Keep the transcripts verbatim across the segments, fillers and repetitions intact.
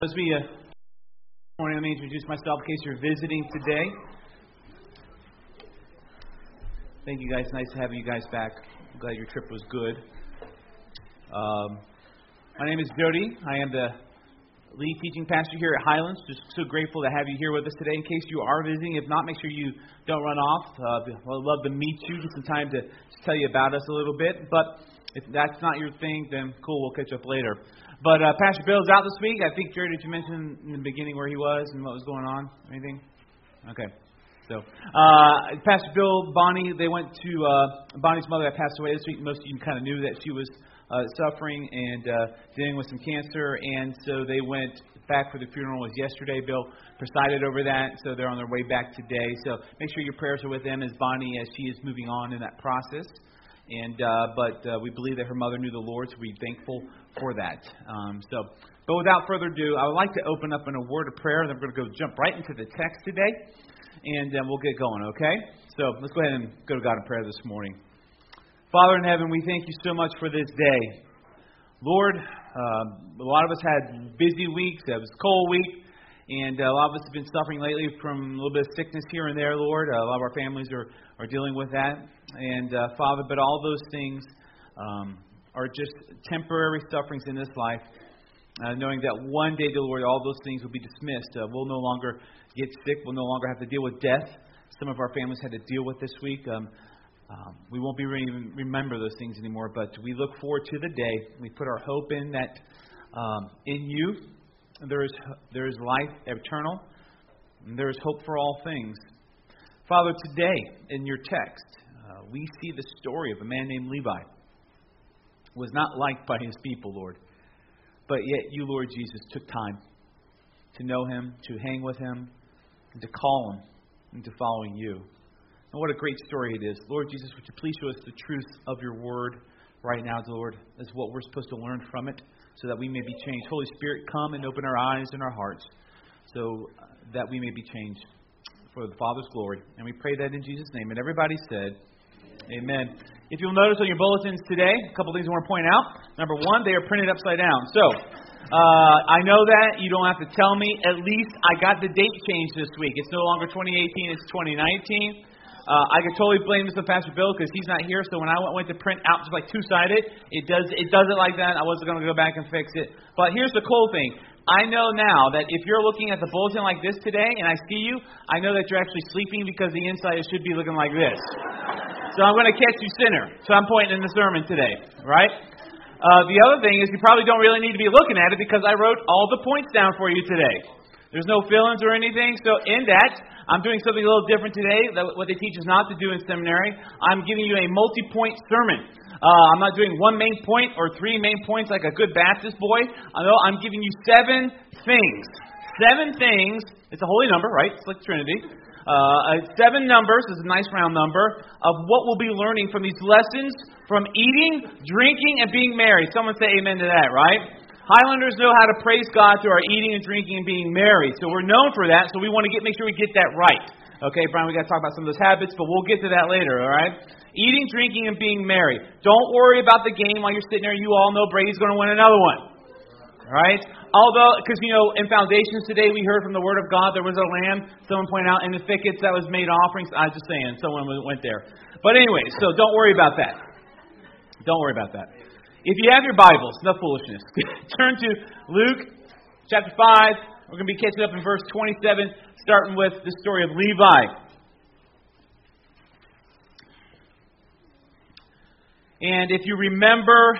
As we, uh, morning, let me introduce myself in case you're visiting today. Thank you guys. Nice to have you guys back. I'm glad your trip was good. Um, my name is Jody. I am the lead teaching pastor here at Highlands. Just so grateful to have you here with us today. In case you are visiting, if not, make sure you don't run off. Uh, I'd love to meet you. Get some time to tell you about us a little bit. But if that's not your thing, then cool. We'll catch up later. But uh, Pastor Bill's out this week. I think, Jerry, did you mention in the beginning where he was and what was going on? Anything? Okay. So, uh, Pastor Bill, Bonnie, they went to, uh, Bonnie's mother had passed away this week. Most of you kind of knew that she was uh, suffering and uh, dealing with some cancer. And so they went back for the funeral. It was yesterday. Bill presided over that. So they're on their way back today. So make sure your prayers are with them as Bonnie, as she is moving on in that process. And uh, but uh, we believe that her mother knew the Lord, so we're thankful for that. Um, so, but without further ado, I would like to open up in a word of prayer, and then we're going to go jump right into the text today, and uh, we'll get going, okay? So let's go ahead and go to God in prayer this morning. Father in heaven, we thank you so much for this day. Lord, um, a lot of us had busy weeks. It was a cold week, and a lot of us have been suffering lately from a little bit of sickness here and there, Lord. Uh, a lot of our families are, are dealing with that. And, uh, Father, but all those things um, are just temporary sufferings in this life, uh, knowing that one day, dear Lord, all those things will be dismissed. Uh, we'll no longer get sick. We'll no longer have to deal with death. Some of our families had to deal with this week. Um, um, we won't be re- remember those things anymore, but we look forward to the day. We put our hope in that um, in you there is there is life eternal, and there is hope for all things. Father, today in your text, Uh, we see the story of a man named Levi, who was not liked by his people, Lord. But yet you, Lord Jesus, took time to know him, to hang with him, and to call him into following you. And what a great story it is. Lord Jesus, would you please show us the truth of your word right now, Lord, as what we're supposed to learn from it, so that we may be changed. Holy Spirit, come and open our eyes and our hearts, so that we may be changed for the Father's glory. And we pray that in Jesus' name. And everybody said, Amen. If you'll notice on your bulletins today, a couple things I want to point out. Number one, they are printed upside down. So, uh, I know that. You don't have to tell me. At least I got the date changed this week. It's no longer twenty eighteen, it's twenty nineteen. Uh, I could totally blame this on Pastor Bill because he's not here. So when I went, went to print out just like two-sided, it does it does it like that. I wasn't going to go back and fix it. But here's the cool thing. I know now that if you're looking at the bulletin like this today and I see you, I know that you're actually sleeping because the inside it should be looking like this. So I'm going to catch you sinner. So I'm pointing in the sermon today, right? Uh, the other thing is you probably don't really need to be looking at it because I wrote all the points down for you today. There's no fill-ins or anything. So in that, I'm doing something a little different today, that what they teach us not to do in seminary. I'm giving you a multi-point sermon. Uh, I'm not doing one main point or three main points like a good Baptist boy. I know I'm giving you seven things. Seven things. It's a holy number, right? It's like Trinity. Uh, seven numbers is a nice round number of what we'll be learning from these lessons from eating, drinking, and being merry. Someone say amen to that, right? Highlanders know how to praise God through our eating and drinking and being merry. So we're known for that, so we want to get make sure we get that right. Okay, Brian, we got to talk about some of those habits, but we'll get to that later, all right? Eating, drinking, and being merry. Don't worry about the game while you're sitting there. You all know Brady's going to win another one. All right? Although, because, you know, in Foundations today, we heard from the Word of God, there was a lamb. Someone pointed out in the thickets that was made offerings. I was just saying, someone went there. But anyway, so don't worry about that. Don't worry about that. If you have your Bibles, no foolishness, turn to Luke chapter five. We're going to be catching up in verse twenty-seven, starting with the story of Levi. And if you remember,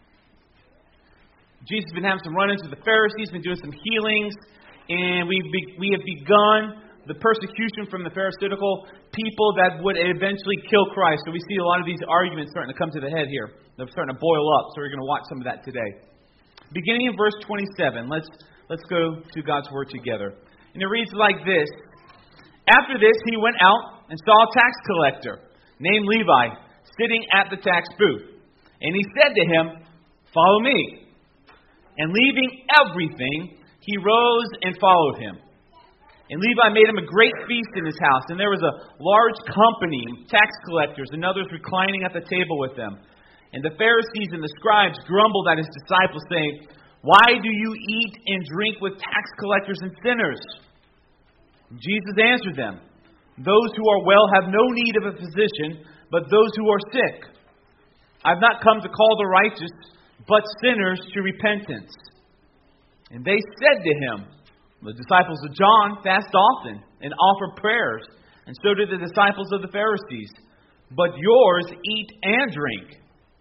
Jesus has been having some run-ins with the Pharisees, been doing some healings, and we be, we have begun the persecution from the Pharisaical people that would eventually kill Christ. So we see a lot of these arguments starting to come to the head here. They're starting to boil up, so we're going to watch some of that today. Beginning in verse twenty-seven, let's let's go to God's Word together. And it reads like this. After this, he went out and saw a tax collector named Levi sitting at the tax booth. And he said to him, "Follow me." And leaving everything, he rose and followed him. And Levi made him a great feast in his house, and there was a large company, tax collectors and others reclining at the table with them. And the Pharisees and the scribes grumbled at his disciples, saying, Why do you eat and drink with tax collectors and sinners? Jesus answered them, those who are well have no need of a physician, but those who are sick. I've not come to call the righteous, but sinners to repentance. And they said to him, the disciples of John fast often and offer prayers, and so do the disciples of the Pharisees. But yours eat and drink.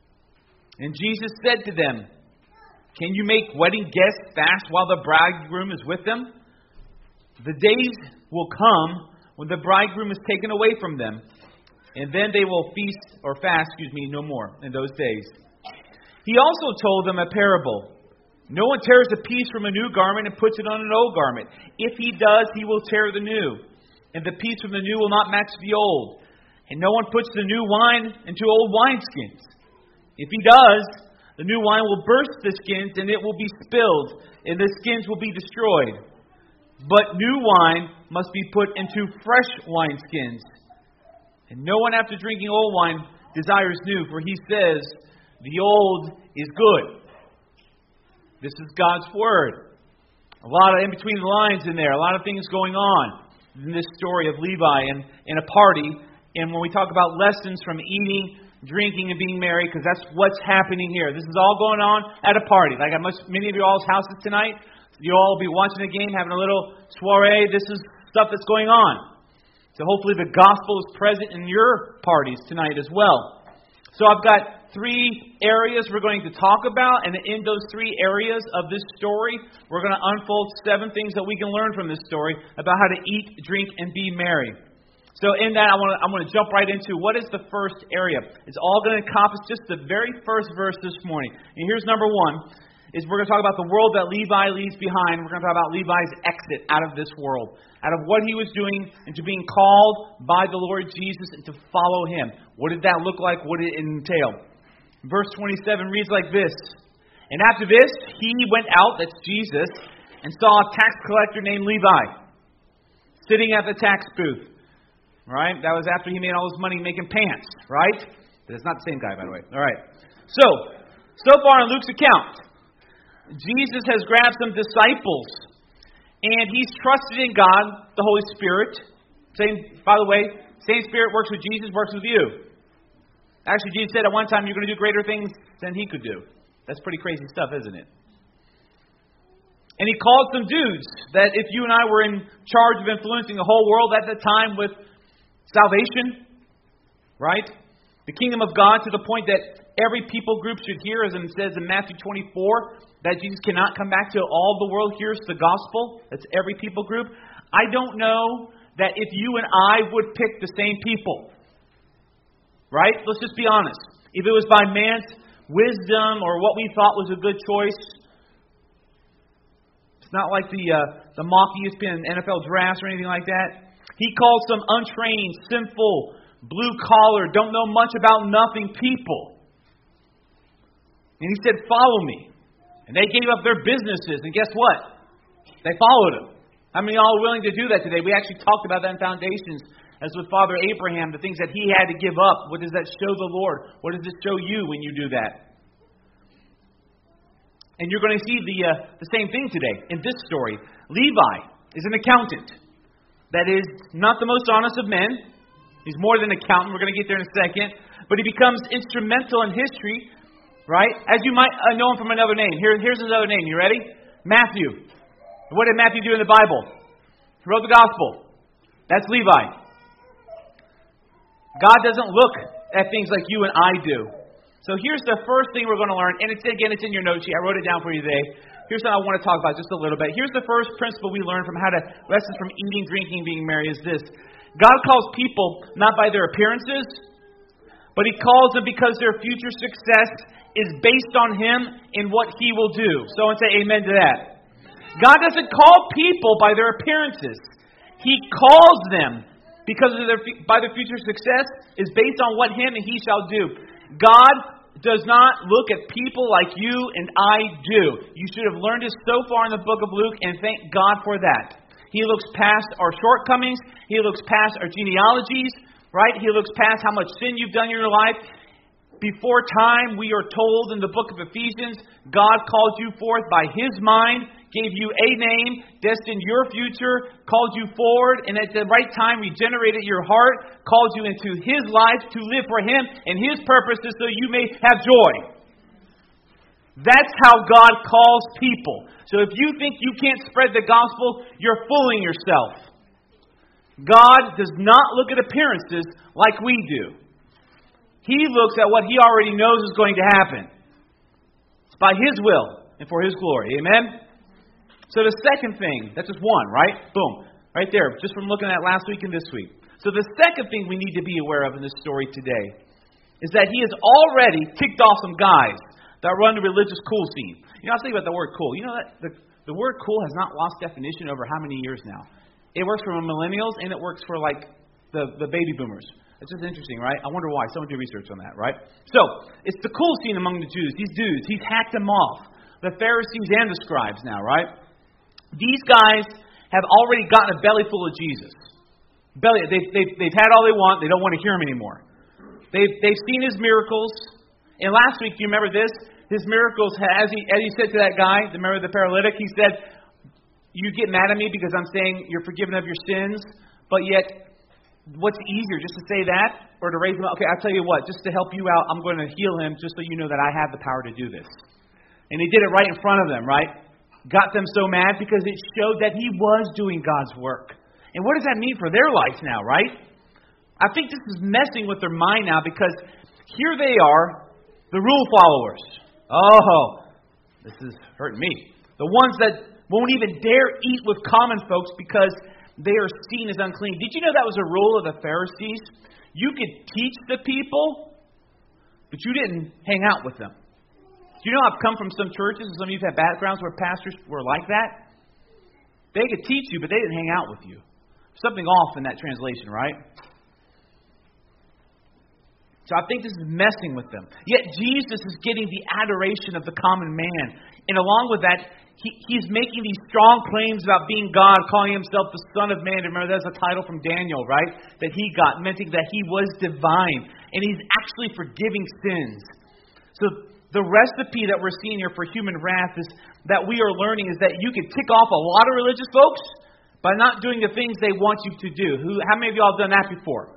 And Jesus said to them, can you make wedding guests fast while the bridegroom is with them? The days will come when the bridegroom is taken away from them, and then they will feast or fast, excuse me, no more in those days. He also told them a parable. No one tears a piece from a new garment and puts it on an old garment. If he does, he will tear the new, and the piece from the new will not match the old. And no one puts the new wine into old wineskins. If he does, the new wine will burst the skins, and it will be spilled, and the skins will be destroyed. But new wine must be put into fresh wineskins. And no one after drinking old wine desires new, for he says, the old is good. This is God's Word. A lot of in between the lines in there, a lot of things going on in this story of Levi and, and a party. And when we talk about lessons from eating, drinking, and being merry, because that's what's happening here. This is all going on at a party. Like at most, many of you all's houses tonight, you all will be watching a game, having a little soiree. This is stuff that's going on. So hopefully the gospel is present in your parties tonight as well. So I've got three areas we're going to talk about, and in those three areas of this story, we're going to unfold seven things that we can learn from this story about how to eat, drink, and be merry. So in that, I want to I'm going to jump right into what is the first area. It's all going to encompass just the very first verse this morning. And here's number one, is we're going to talk about the world that Levi leaves behind. We're going to talk about Levi's exit out of this world, out of what he was doing into being called by the Lord Jesus and to follow him. What did that look like? What did it entail? Verse twenty-seven reads like this. And after this, he went out, that's Jesus, and saw a tax collector named Levi sitting at the tax booth. Right? That was after he made all his money making pants. Right? That's not the same guy, by the way. All right. So, so far in Luke's account, Jesus has grabbed some disciples, and he's trusted in God, the Holy Spirit. Same, by the way, same Spirit works with Jesus, works with you. Actually, Jesus said at one time, you're going to do greater things than he could do. That's pretty crazy stuff, isn't it? And he called some dudes that if you and I were in charge of influencing the whole world at the time with salvation, right? The kingdom of God to the point that every people group should hear, as it says in Matthew twenty-four, that Jesus cannot come back till all the world hears the gospel. That's every people group. I don't know that if you and I would pick the same people. Right? Let's just be honest. If it was by man's wisdom or what we thought was a good choice, it's not like the uh, the mock E S P N N F L drafts or anything like that. He called some untrained, sinful, blue-collar, don't know much about nothing people. And he said, follow me. And they gave up their businesses. And guess what? They followed him. How many of y'all are willing to do that today? We actually talked about that in Foundations. As with Father Abraham, the things that he had to give up. What does that show the Lord? What does it show you when you do that? And you're going to see the uh, the same thing today in this story. Levi is an accountant. That is not the most honest of men. He's more than an accountant. We're going to get there in a second. But he becomes instrumental in history, right? As you might uh, know him from another name. Here, here's his other name. You ready? Matthew. What did Matthew do in the Bible? He wrote the gospel. That's Levi. God doesn't look at things like you and I do. So here's the first thing we're going to learn. And it's again, it's in your note sheet. I wrote it down for you today. Here's what I want to talk about just a little bit. Here's the first principle we learn from how to, lessons from eating, drinking, being merry is this. God calls people not by their appearances, but he calls them because their future success is based on him and what he will do. So I say amen to that. God doesn't call people by their appearances. He calls them because of their, by their future success is based on what him and he shall do. God does not look at people like you and I do. You should have learned this so far in the book of Luke, and thank God for that. He looks past our shortcomings. He looks past our genealogies, right? He looks past how much sin you've done in your life. before time, we are told in the book of Ephesians, God called you forth by His mind, gave you a name, destined your future, called you forward, and at the right time regenerated your heart, called you into His life to live for Him and His purposes so you may have joy. That's how God calls people. So if you think you can't spread the gospel, you're fooling yourself. God does not look at appearances like we do. He looks at what He already knows is going to happen. It's by His will and for His glory. Amen? So the second thing, that's just one, right? Boom. Right there, just from looking at last week and this week. So the second thing we need to be aware of in this story today is that He has already kicked off some guys that run the religious cool scene. You know, I was thinking about the word cool. You know that the, the word cool has not lost definition over how many years now? It works for millennials, and it works for, like, the, the baby boomers. It's just interesting, right? I wonder why. Someone do research on that, right? So, it's the cool scene among the Jews. These dudes, He's hacked them off. The Pharisees and the scribes now, right? These guys have already gotten a belly full of Jesus. Belly, they've, they've, they've had all they want. They don't want to hear Him anymore. They've, they've seen His miracles. And last week, do you remember this? His miracles, as he, as he said to that guy, remember the paralytic? He said, you get mad at me because I'm saying you're forgiven of your sins, but yet, what's easier, just to say that or to raise him up? Okay, I'll tell you what, just to help you out, I'm going to heal him just so you know that I have the power to do this. And He did it right in front of them, right? Got them so mad because it showed that He was doing God's work. And what does that mean for their life now, right? I think this is messing with their mind now because here they are, the rule followers. Oh, this is hurting me. The ones that won't even dare eat with common folks because they are seen as unclean. Did you know that was a rule of the Pharisees? You could teach the people, but you didn't hang out with them. Do you know I've come from some churches, and some of you have had backgrounds where pastors were like that? They could teach you, but they didn't hang out with you. Something off in that translation, right? So I think this is messing with them. Yet Jesus is getting the adoration of the common man. And along with that, he, he's making these strong claims about being God, calling Himself the Son of Man. Remember, that's a title from Daniel, right? That he got, meant that He was divine. And He's actually forgiving sins. So the recipe that we're seeing here for human wrath is that we are learning is that you can tick off a lot of religious folks by not doing the things they want you to do. Who? How many of y'all have done that before?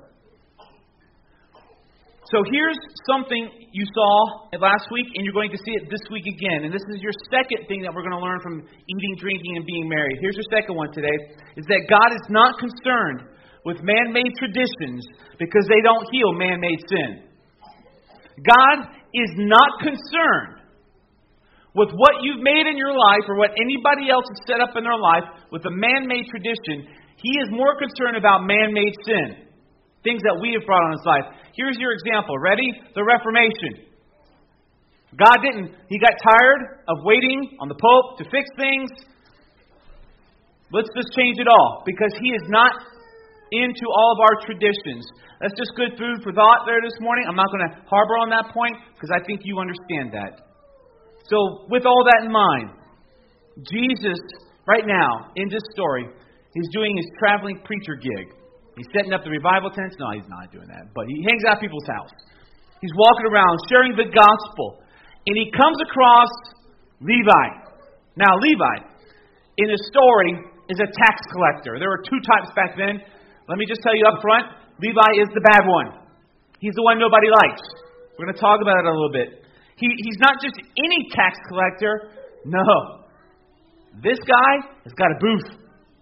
So here's something you saw last week, and you're going to see it this week again. And this is your second thing that we're going to learn from eating, drinking, and being married. Here's your second one today, is that God is not concerned with man-made traditions because they don't heal man-made sin. God is not concerned with what you've made in your life or what anybody else has set up in their life with a man-made tradition. He is more concerned about man-made sin, things that we have brought on His life. Here's your example. Ready? The Reformation. God didn't. He got tired of waiting on the Pope to fix things. Let's just change it all because He is not into all of our traditions. That's just good food for thought there this morning. I'm not going to harbor on that point because I think you understand that. So with all that in mind, Jesus, right now, in this story, He's doing His traveling preacher gig. He's setting up the revival tents. No, He's not doing that. But He hangs out at people's house. He's walking around sharing the gospel. And He comes across Levi. Now, Levi, in the story, is a tax collector. There were two types back then. Let me just tell you up front, Levi is the bad one. He's the one nobody likes. We're going to talk about it a little bit. He, he's not just any tax collector. No. This guy has got a booth.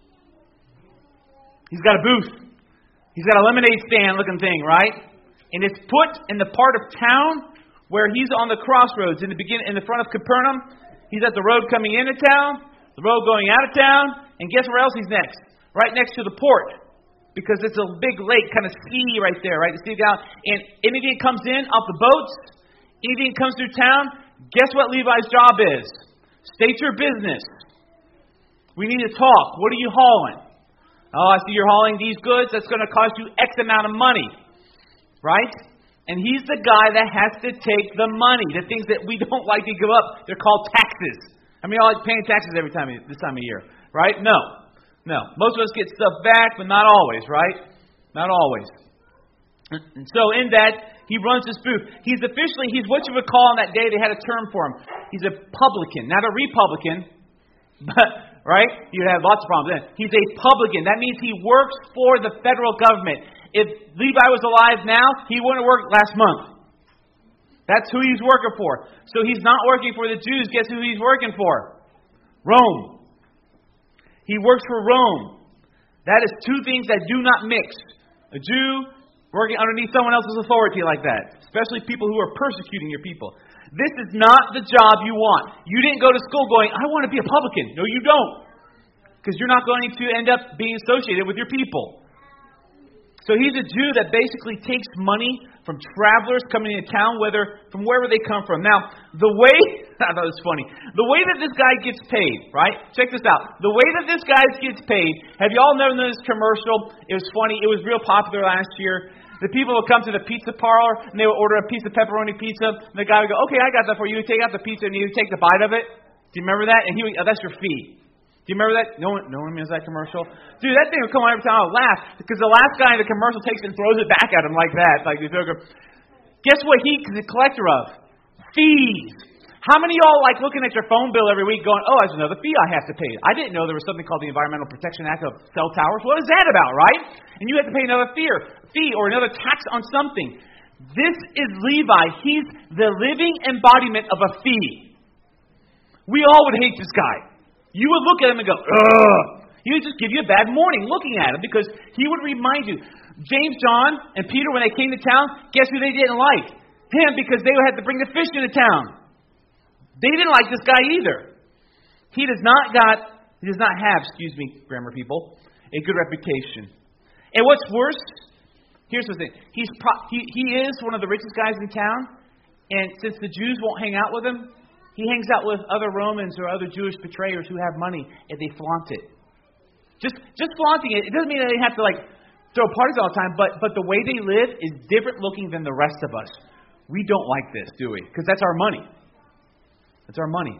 He's got a booth. He's got a lemonade stand looking thing, right? And it's put in the part of town where he's on the crossroads in the beginning, in the front of Capernaum. He's at the road coming into town, the road going out of town, and guess where else he's next? Right next to the port. Because it's a big lake, kind of sea right there, right? You see down, and anything that comes in off the boats, anything that comes through town, guess what Levi's job is? State your business. We need to talk. What are you hauling? Oh, I see you're hauling these goods. That's going to cost you X amount of money. Right? And he's the guy that has to take the money. The things that we don't like to give up. They're called taxes. I mean, y'all like paying taxes every time this time of year. Right? No. No. Most of us get stuff back, but not always, right? Not always. And so in that, He runs this booth. He's officially, he's what you would call on that day, they had a term for him. He's a publican, not a Republican, but, right? You have lots of problems then. He's a publican. That means he works for the federal government. If Levi was alive now, he wouldn't have worked last month. That's who he's working for. So he's not working for the Jews. Guess who he's working for? Rome. He works for Rome. That is two things that do not mix. A Jew working underneath someone else's authority like that. Especially people who are persecuting your people. This is not the job you want. You didn't go to school going, I want to be a publican. No, you don't. Because you're not going to end up being associated with your people. So he's a Jew that basically takes money from travelers coming into town, whether from wherever they come from. Now, the way, I thought it was funny, the way that this guy gets paid, right? Check this out. The way that this guy gets paid, have you all known this commercial? It was funny. It was real popular last year. The people would come to the pizza parlor, and they would order a piece of pepperoni pizza, and the guy would go, okay, I got that for you. He'd take out the pizza, and he would take the bite of it. Do you remember that? And he would, oh, that's your fee. Do you remember that? No one, no one remembers that commercial? Dude, that thing would come on every time I would laugh, because the last guy in the commercial takes it and throws it back at him like that. Like, guess what he's a collector of? Fees. How many of y'all like looking at your phone bill every week going, oh, there's another fee I have to pay? I didn't know there was something called the Environmental Protection Act of cell towers. What is that about, right? And you have to pay another fee or, fee or another tax on something. This is Levi. He's the living embodiment of a fee. We all would hate this guy. You would look at him and go, ugh. He would just give you a bad morning looking at him because he would remind you. James, John, and Peter, when they came to town, guess who they didn't like? Him, because they had to bring the fish into town. They didn't like this guy either. He does not got, he does not have, excuse me, grammar people, a good reputation. And what's worse, here's the thing. He's pro, he, he is one of the richest guys in town, and since the Jews won't hang out with him, he hangs out with other Romans or other Jewish betrayers who have money, and they flaunt it. Just just flaunting it, it doesn't mean that they have to like throw parties all the time, but, but the way they live is different looking than the rest of us. We don't like this, do we? Because that's our money. It's our money.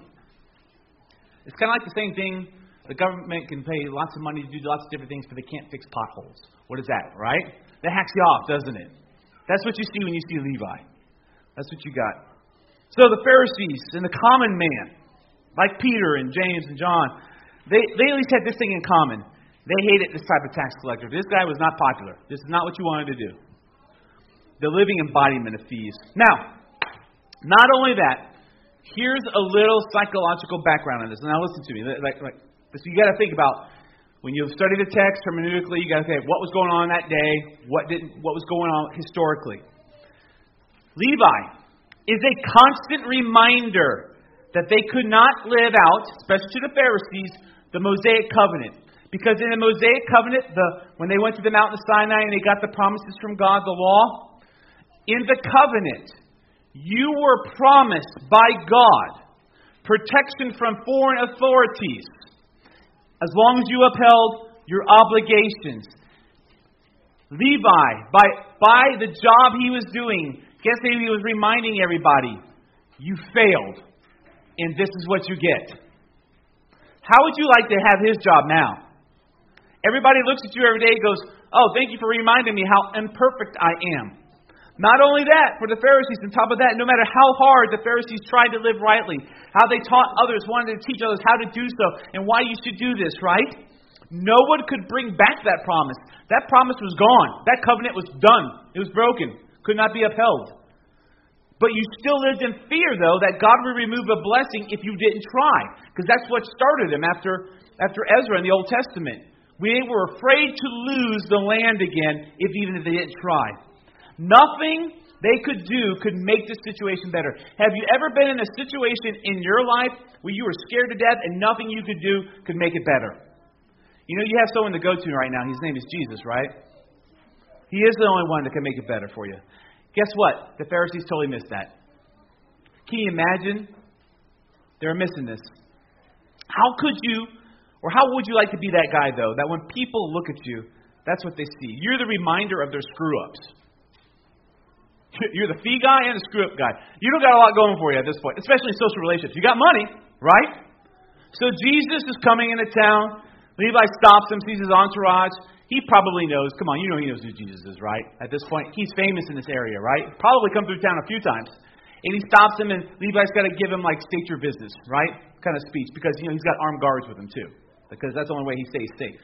It's kind of like the same thing. The government can pay lots of money to do lots of different things, but they can't fix potholes. What is that, right? That hacks you off, doesn't it? That's what you see when you see Levi. That's what you got. So the Pharisees and the common man, like Peter and James and John, they, they at least had this thing in common. They hated this type of tax collector. This guy was not popular. This is not what you wanted to do. The living embodiment of fees. Now, not only that, here's a little psychological background on this. Now listen to me. Like, like, so you got to think about when you study the text hermeneutically. You got to think what was going on that day, what did what was going on historically. Levi is a constant reminder that they could not live out, especially to the Pharisees, the Mosaic covenant. Because in the Mosaic covenant, the when they went to the mountain of Sinai and they got the promises from God, the law, in the covenant, you were promised by God protection from foreign authorities as long as you upheld your obligations. Levi, by, by the job he was doing, guess what he was reminding everybody? You failed, and this is what you get. How would you like to have his job now? Everybody looks at you every day and goes, oh, thank you for reminding me how imperfect I am. Not only that, for the Pharisees, on top of that, no matter how hard the Pharisees tried to live rightly, how they taught others, wanted to teach others how to do so, and why you should do this, right? No one could bring back that promise. That promise was gone. That covenant was done. It was broken. Could not be upheld. But you still lived in fear, though, that God would remove a blessing if you didn't try. Because that's what started them after, after Ezra in the Old Testament. We were afraid to lose the land again, if even if they didn't try. Nothing they could do could make the situation better. Have you ever been in a situation in your life where you were scared to death and nothing you could do could make it better? You know, you have someone to go to right now. His name is Jesus, right? He is the only one that can make it better for you. Guess what? The Pharisees totally missed that. Can you imagine? They were missing this. How could you, or how would you like to be that guy, though, that when people look at you, that's what they see? You're the reminder of their screw-ups. You're the fee guy and the screw-up guy. You don't got a lot going for you at this point, especially in social relationships. You got money, right? So Jesus is coming into town. Levi stops him, sees his entourage. He probably knows. Come on, you know he knows who Jesus is, right? At this point, he's famous in this area, right? Probably come through town a few times. And he stops him, and Levi's got to give him, like, state your business, right? Kind of speech. Because, you know, he's got armed guards with him, too. Because that's the only way he stays safe.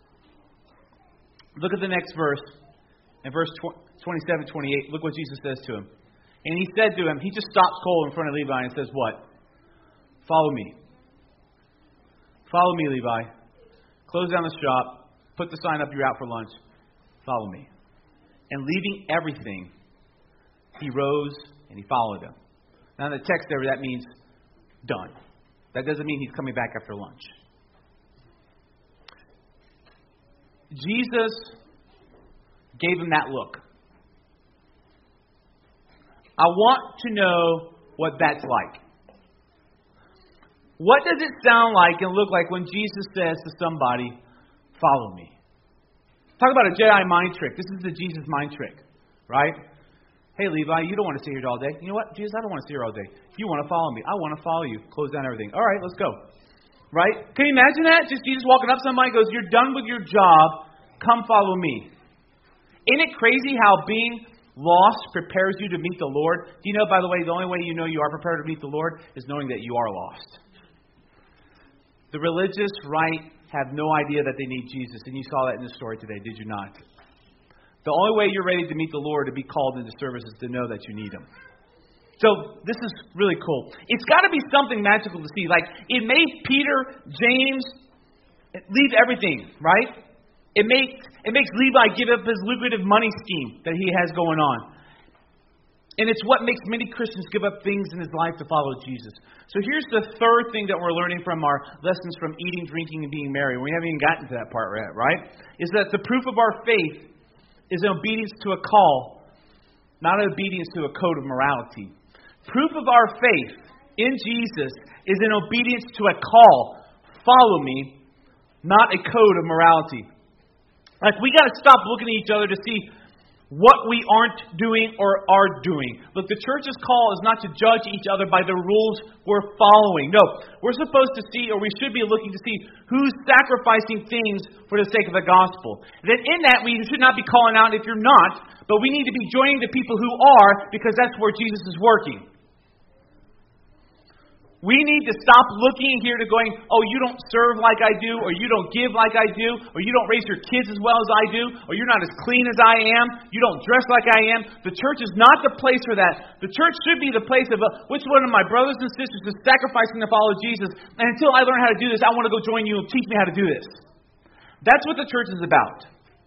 Look at the next verse. In verse twenty-seven, twenty-eight, look what Jesus says to him. And he said to him, he just stops cold in front of Levi and says, what? Follow me. Follow me, Levi. Close down the shop. Put the sign up, you're out for lunch. Follow me. And leaving everything, he rose and he followed him. Now in the text there, that means done. That doesn't mean he's coming back after lunch. Jesus gave him that look. I want to know what that's like. What does it sound like and look like when Jesus says to somebody, follow me? Talk about a Jedi mind trick. This is the Jesus mind trick, right? Hey, Levi, you don't want to sit here all day. You know what, Jesus, I don't want to sit here all day. You want to follow me. I want to follow you. Close down everything. All right, let's go. Right? Can you imagine that? Just Jesus walking up to somebody and goes, you're done with your job. Come follow me. Isn't it crazy how being lost prepares you to meet the Lord? Do you know, by the way, the only way you know you are prepared to meet the Lord is knowing that you are lost. The religious right have no idea that they need Jesus. And you saw that in the story today, did you not? The only way you're ready to meet the Lord, to be called into service, is to know that you need Him. So this is really cool. It's got to be something magical to see. Like, it made Peter, James, leave everything, right? It makes, it makes Levi give up his lucrative money scheme that he has going on. And it's what makes many Christians give up things in his life to follow Jesus. So here's the third thing that we're learning from our lessons from eating, drinking, and being merry. We haven't even gotten to that part yet, right? Is that the proof of our faith is an obedience to a call, not an obedience to a code of morality. Proof of our faith in Jesus is an obedience to a call. Follow me, not a code of morality. Like, we got to stop looking at each other to see what we aren't doing or are doing. Look, the church's call is not to judge each other by the rules we're following. No, we're supposed to see, or we should be looking to see, who's sacrificing things for the sake of the gospel. And then in that, we should not be calling out if you're not, but we need to be joining the people who are, because that's where Jesus is working. We need to stop looking here to going, oh, you don't serve like I do, or you don't give like I do, or you don't raise your kids as well as I do, or you're not as clean as I am, you don't dress like I am. The church is not the place for that. The church should be the place of uh, which one of my brothers and sisters is sacrificing to follow Jesus, and until I learn how to do this, I want to go join you and teach me how to do this. That's what the church is about.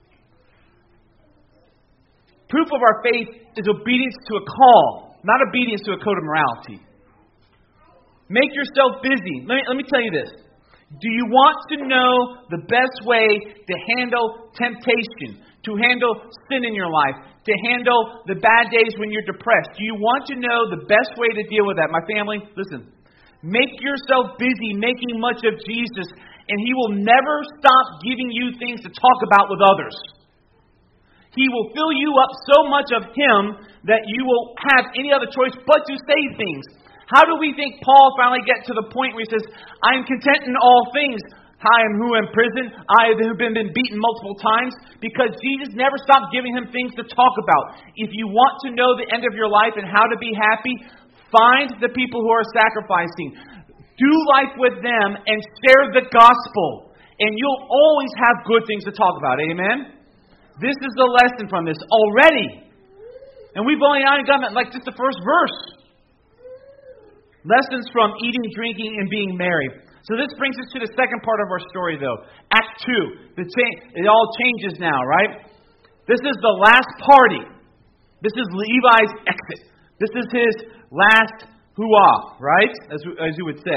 Proof of our faith is obedience to a call, not obedience to a code of morality. Make yourself busy. Let me, let me tell you this. Do you want to know the best way to handle temptation, to handle sin in your life, to handle the bad days when you're depressed? Do you want to know the best way to deal with that? My family, listen. Make yourself busy making much of Jesus, and He will never stop giving you things to talk about with others. He will fill you up so much of Him that you will have any other choice but to say things. How do we think Paul finally get to the point where he says, I am content in all things. I am who am in prison. I have been, been beaten multiple times. Because Jesus never stopped giving him things to talk about. If you want to know the end of your life and how to be happy, find the people who are sacrificing. Do life with them and share the gospel. And you'll always have good things to talk about. Amen? This is the lesson from this already. And we've only gotten like just the first verse. Lessons from eating, drinking, and being merry. So this brings us to the second part of our story, though. Act two. The cha- it all changes now, right? This is the last party. This is Levi's exit. This is his last hoo-ah, right? As, as you would say.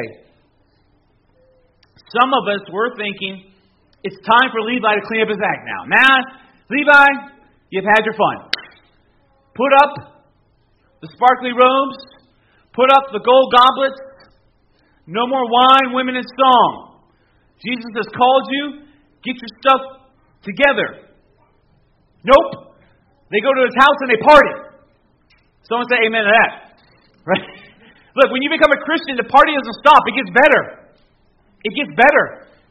Some of us were thinking, it's time for Levi to clean up his act now. Now, Levi, you've had your fun. Put up the sparkly robes. Put up the gold goblets. No more wine, women, and song. Jesus has called you. Get your stuff together. Nope. They go to his house and they party. Someone say amen to that. Right? Look, when you become a Christian, the party doesn't stop. It gets better. It gets better.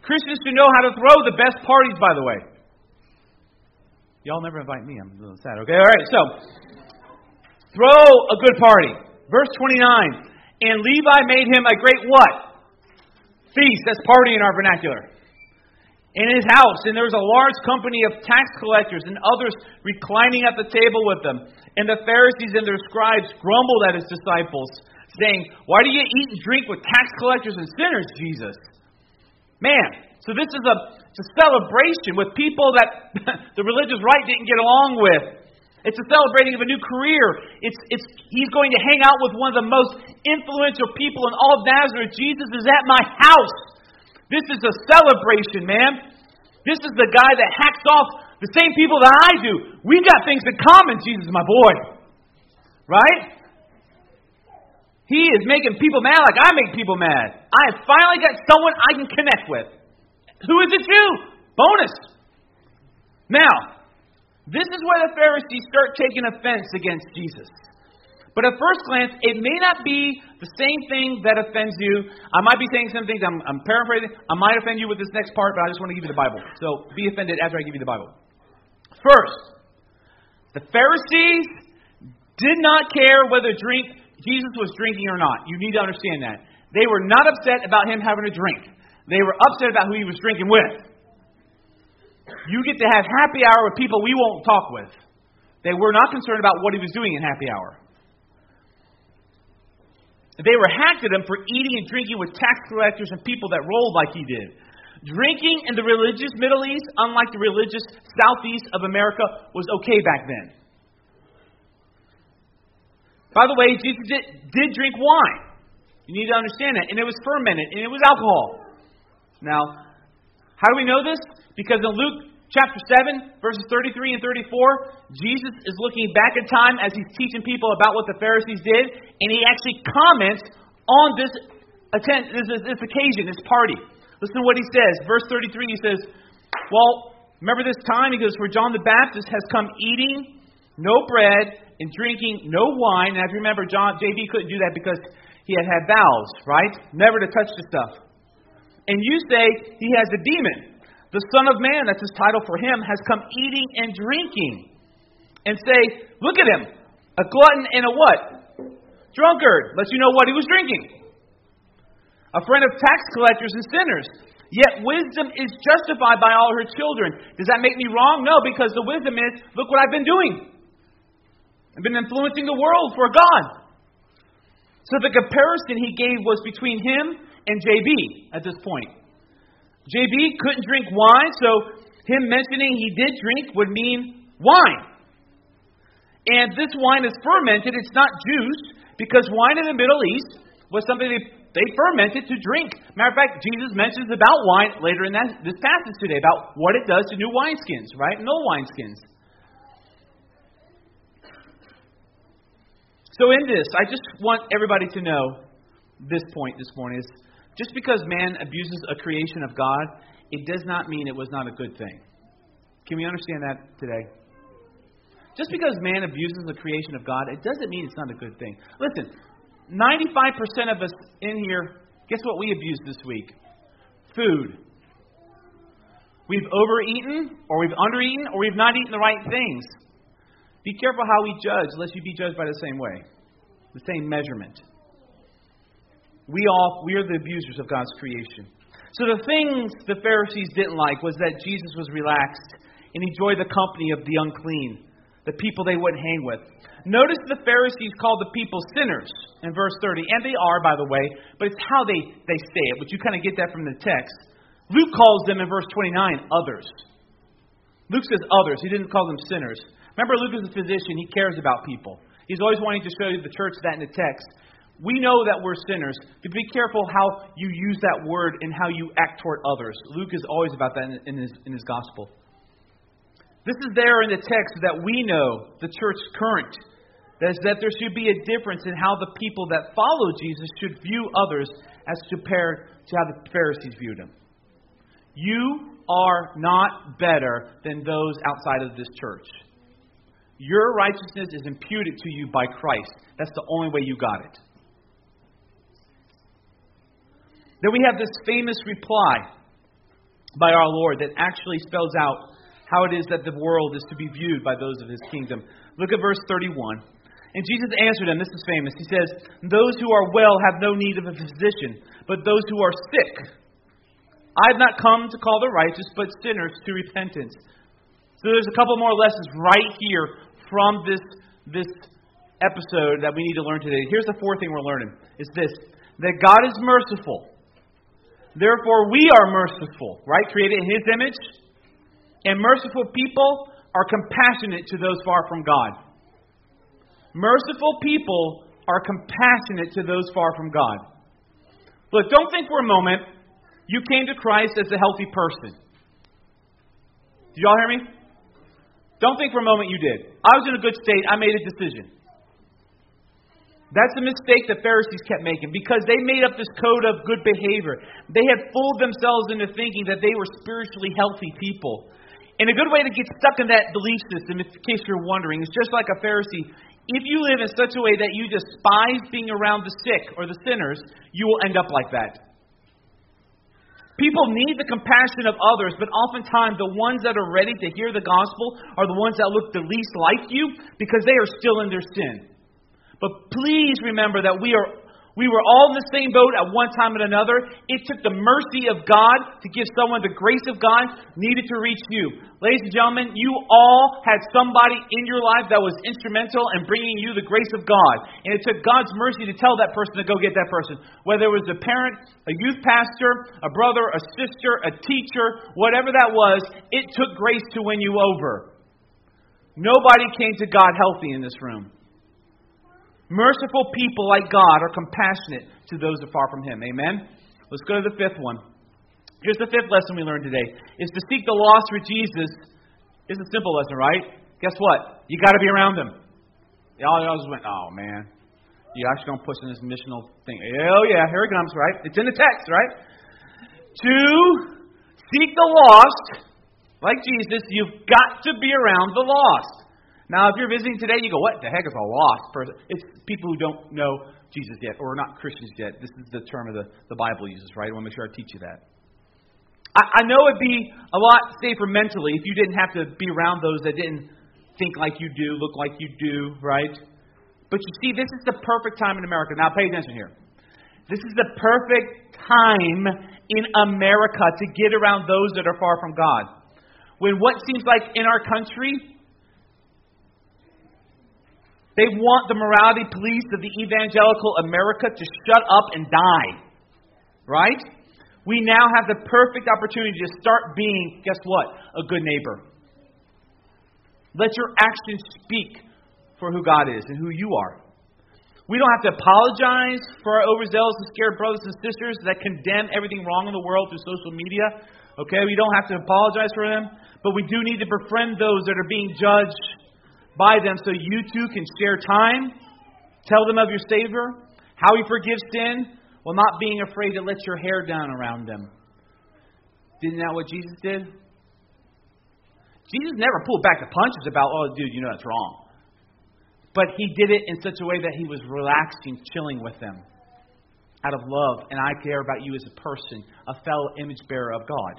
Christians should know how to throw the best parties, by the way. Y'all never invite me. I'm a little sad. Okay, all right. So, throw a good party. Verse twenty-nine. And Levi made him a great what? Feast. That's party in our vernacular. In his house, and there was a large company of tax collectors and others reclining at the table with them. And the Pharisees and their scribes grumbled at his disciples, saying, "Why do you eat and drink with tax collectors and sinners, Jesus?" Man, so this is a, it's a celebration with people that the religious right didn't get along with. It's a celebrating of a new career. It's, it's, he's going to hang out with one of the most influential people in all of Nazareth. Jesus is at my house. This is a celebration, man. This is the guy that hacks off the same people that I do. We got things in common, Jesus, my boy. Right? He is making people mad like I make people mad. I have finally got someone I can connect with. Who is it you? Bonus. Now, this is where the Pharisees start taking offense against Jesus. But at first glance, it may not be the same thing that offends you. I might be saying some things, I'm, I'm paraphrasing. I might offend you with this next part, but I just want to give you the Bible. So be offended after I give you the Bible. First, the Pharisees did not care whether drink Jesus was drinking or not. You need to understand that. They were not upset about him having a drink. They were upset about who he was drinking with. You get to have happy hour with people we won't talk with. They were not concerned about what he was doing in happy hour. They were hacked at him for eating and drinking with tax collectors and people that rolled like he did. Drinking in the religious Middle East, unlike the religious Southeast of America, was okay back then. By the way, Jesus did, did drink wine. You need to understand that. And it was fermented, and it was alcohol. Now, how do we know this? Because in Luke chapter seven, verses thirty-three and thirty-four, Jesus is looking back in time as he's teaching people about what the Pharisees did, and he actually comments on this, attend, this, this occasion, this party. Listen to what he says. Verse thirty-three, he says, well, remember this time? He goes, for John the Baptist has come eating no bread and drinking no wine. And as you remember, John J B couldn't do that because he had had vows, right? Never to touch the stuff. And you say he has a demon. The Son of Man, that's his title for him, has come eating and drinking. And say, look at him, a glutton and a what? Drunkard. Lets you know what he was drinking. A friend of tax collectors and sinners. Yet wisdom is justified by all her children. Does that make me wrong? No, because the wisdom is, look what I've been doing. I've been influencing the world for God. So the comparison he gave was between him and J B at this point. J B couldn't drink wine, so him mentioning he did drink would mean wine. And this wine is fermented. It's not juice, because wine in the Middle East was something they, they fermented to drink. Matter of fact, Jesus mentions about wine later in that, this passage today, about what it does to new wineskins, right? And old wineskins. So in this, I just want everybody to know this point this morning is, just because man abuses a creation of God, it does not mean it was not a good thing. Can we understand that today? Just because man abuses the creation of God, it doesn't mean it's not a good thing. Listen, ninety-five percent of us in here, guess what we abused this week? Food. We've overeaten, or we've undereaten, or we've not eaten the right things. Be careful how we judge, lest you be judged by the same way, the same measurement. We all, we are the abusers of God's creation. So the things the Pharisees didn't like was that Jesus was relaxed and enjoyed the company of the unclean, the people they wouldn't hang with. Notice the Pharisees called the people sinners in verse thirty. And they are, by the way, but it's how they, they say it. But you kind of get that from the text. Luke calls them in verse twenty-nine others. Luke says others. He didn't call them sinners. Remember, Luke is a physician. He cares about people. He's always wanting to show the church that in the text. We know that we're sinners, but be careful how you use that word and how you act toward others. Luke is always about that in his, in his gospel. This is there in the text that we know, the church current, that is that there should be a difference in how the people that follow Jesus should view others as compared to how the Pharisees viewed him. You are not better than those outside of this church. Your righteousness is imputed to you by Christ. That's the only way you got it. Then we have this famous reply by our Lord that actually spells out how it is that the world is to be viewed by those of His kingdom. Look at verse thirty-one. And Jesus answered them, this is famous, He says, "Those who are well have no need of a physician, but those who are sick. I have not come to call the righteous, but sinners to repentance." So there's a couple more lessons right here from this, this episode that we need to learn today. Here's the fourth thing we're learning. It's this, that God is merciful. Therefore we are merciful, right? Created in His image. And merciful people are compassionate to those far from God. Merciful people are compassionate to those far from God. Look, don't think for a moment you came to Christ as a healthy person. Did y'all hear me? Don't think for a moment you did. I was in a good state. I made a decision. That's the mistake the Pharisees kept making because they made up this code of good behavior. They had fooled themselves into thinking that they were spiritually healthy people. And a good way to get stuck in that belief system, in case you're wondering, is just like a Pharisee. If you live in such a way that you despise being around the sick or the sinners, you will end up like that. People need the compassion of others, but oftentimes the ones that are ready to hear the gospel are the ones that look the least like you because they are still in their sin. But please remember that we are we were all in the same boat at one time and another. It took the mercy of God to give someone the grace of God needed to reach you. Ladies and gentlemen, you all had somebody in your life that was instrumental in bringing you the grace of God. And it took God's mercy to tell that person to go get that person. Whether it was a parent, a youth pastor, a brother, a sister, a teacher, whatever that was, it took grace to win you over. Nobody came to God healthy in this room. Merciful people like God are compassionate to those that are far from Him. Amen? Let's go to the fifth one. Here's the fifth lesson we learned today. Is to seek the lost for Jesus. It's a simple lesson, right? Guess what? You got to be around them. Y'all just went, oh man. You actually don't push in this missional thing. Oh yeah, here it comes, right? It's in the text, right? To seek the lost, like Jesus, you've got to be around the lost. Now, if you're visiting today, you go, what the heck is a lost person? It's people who don't know Jesus yet or are not Christians yet. This is the term of the, the Bible uses, right? I want to make sure I teach you that. I, I know it'd be a lot safer mentally if you didn't have to be around those that didn't think like you do, look like you do, right? But you see, this is the perfect time in America. Now, pay attention here. This is the perfect time in America to get around those that are far from God. When what seems like in our country, they want the morality police of the evangelical America to shut up and die. Right? We now have the perfect opportunity to start being, guess what? A good neighbor. Let your actions speak for who God is and who you are. We don't have to apologize for our overzealous and scared brothers and sisters that condemn everything wrong in the world through social media. Okay? We don't have to apologize for them. But we do need to befriend those that are being judged by them so you too can share time, tell them of your Savior, how He forgives sin, while not being afraid to let your hair down around them. Isn't that what Jesus did? Jesus never pulled back the punches about, oh, dude, you know that's wrong. But He did it in such a way that He was relaxing, chilling with them out of love. And I care about you as a person, a fellow image bearer of God.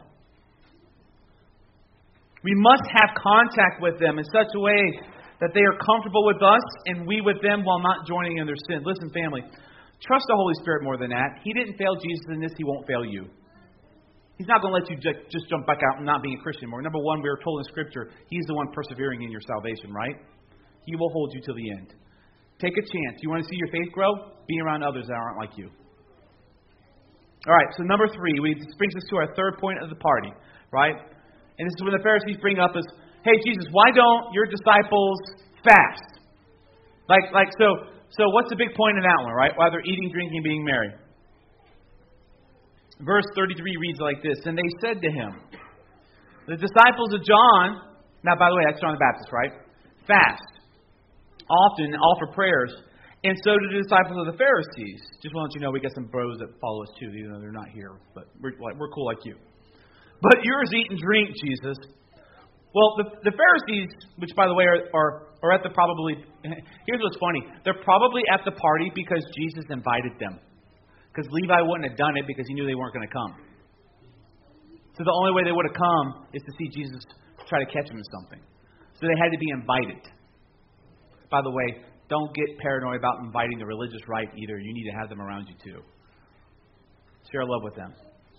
We must have contact with them in such a way that they are comfortable with us and we with them while not joining in their sin. Listen, family, trust the Holy Spirit more than that. He didn't fail Jesus in this. He won't fail you. He's not going to let you just jump back out and not being a Christian anymore. Number one, we are told in Scripture, He's the one persevering in your salvation, right? He will hold you till the end. Take a chance. You want to see your faith grow? Be around others that aren't like you. All right, so number three, we, this brings us to our third point of the party, right? And this is when the Pharisees bring up is, hey, Jesus, why don't your disciples fast? Like, like so, so what's the big point in that one, right? Why they're eating, drinking, being merry. Verse thirty-three reads like this, and they said to Him, the disciples of John, now by the way, that's John the Baptist, right? Fast, often offer prayers, and so do the disciples of the Pharisees. Just want to let you know, we got some bros that follow us too, even though they're not here, but we're, like, we're cool like you. But yours eat and drink, Jesus. Well, the, the Pharisees, which by the way are, are, are at the probably, here's what's funny. They're probably at the party because Jesus invited them. Because Levi wouldn't have done it because he knew they weren't going to come. So the only way they would have come is to see Jesus try to catch him in something. So they had to be invited. By the way, don't get paranoid about inviting the religious right either. You need to have them around you too. Share love with them.